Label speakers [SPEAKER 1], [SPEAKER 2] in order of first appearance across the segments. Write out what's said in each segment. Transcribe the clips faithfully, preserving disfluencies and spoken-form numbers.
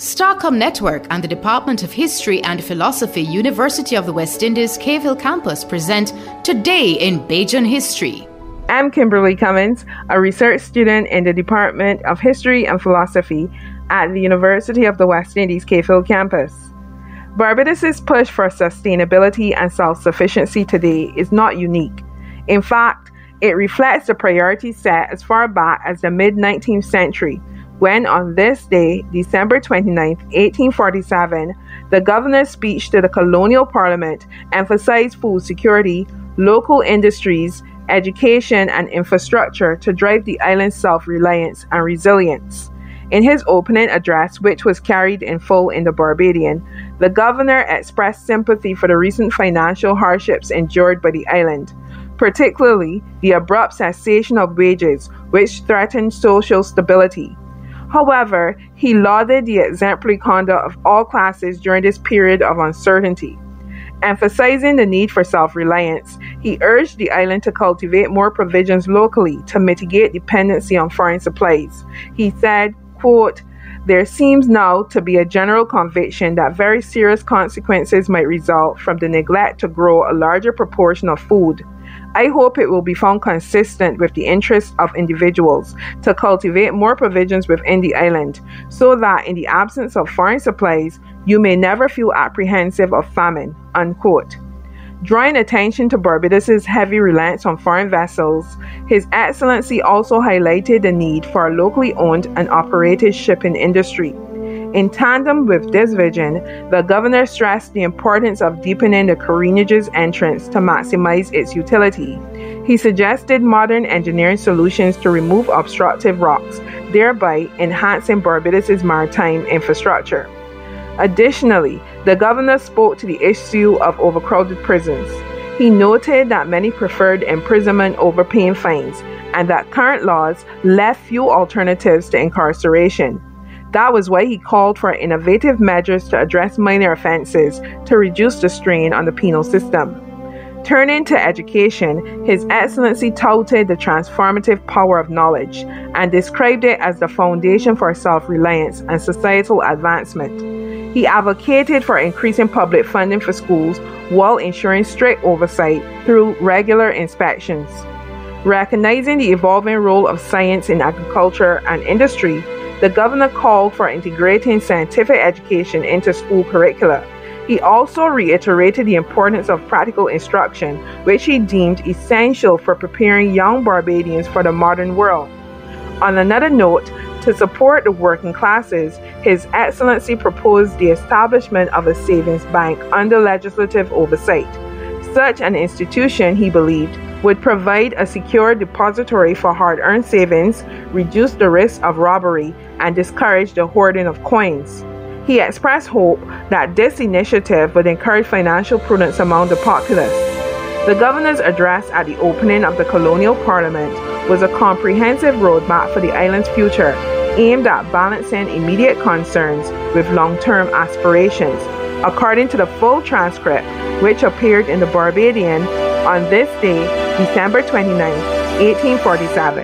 [SPEAKER 1] Starcom Network and the Department of History and Philosophy, University of the West Indies, Cave Hill Campus present Today in Bajan History.
[SPEAKER 2] I'm Kimberly Cummins, a research student in the Department of History and Philosophy at the University of the West Indies, Cave Hill Campus. Barbados's push for sustainability and self-sufficiency today is not unique. In fact, it reflects the priorities set as far back as the mid-nineteenth century, when on this day, December twenty-ninth, eighteen forty-seven, the governor's speech to the colonial parliament emphasized food security, local industries, education, and infrastructure to drive the island's self-reliance and resilience. In his opening address, which was carried in full in the Barbadian, the governor expressed sympathy for the recent financial hardships endured by the island, particularly the abrupt cessation of wages, which threatened social stability. However, he lauded the exemplary conduct of all classes during this period of uncertainty. Emphasizing the need for self-reliance, he urged the island to cultivate more provisions locally to mitigate dependency on foreign supplies. He said, quote, "There seems now to be a general conviction that very serious consequences might result from the neglect to grow a larger proportion of food. I hope it will be found consistent with the interests of individuals to cultivate more provisions within the island, so that in the absence of foreign supplies, you may never feel apprehensive of famine," unquote. Drawing attention to Barbados's heavy reliance on foreign vessels, His Excellency also highlighted the need for a locally owned and operated shipping industry. In tandem with this vision, the governor stressed the importance of deepening the Careenage's entrance to maximize its utility. He suggested modern engineering solutions to remove obstructive rocks, thereby enhancing Barbados's maritime infrastructure. Additionally, the governor spoke to the issue of overcrowded prisons. He noted that many preferred imprisonment over paying fines, and that current laws left few alternatives to incarceration. That was why he called for innovative measures to address minor offenses to reduce the strain on the penal system. Turning to education, His Excellency touted the transformative power of knowledge and described it as the foundation for self-reliance and societal advancement. He advocated for increasing public funding for schools while ensuring strict oversight through regular inspections. Recognizing the evolving role of science in agriculture and industry, the governor called for integrating scientific education into school curricula. He also reiterated the importance of practical instruction, which he deemed essential for preparing young Barbadians for the modern world. On another note, to support the working classes, His Excellency proposed the establishment of a savings bank under legislative oversight. Such an institution, he believed, would provide a secure depository for hard-earned savings, reduce the risk of robbery, and discourage the hoarding of coins. He expressed hope that this initiative would encourage financial prudence among the populace. The governor's address at the opening of the colonial parliament was a comprehensive roadmap for the island's future, aimed at balancing immediate concerns with long-term aspirations. According to the full transcript, which appeared in the Barbadian on this day, December twenty-ninth, eighteen forty-seven.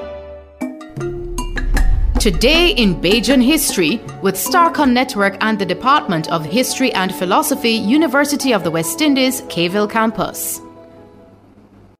[SPEAKER 1] Today in Bajan History with Starcom Network and the Department of History and Philosophy, University of the West Indies, Cave Hill Campus.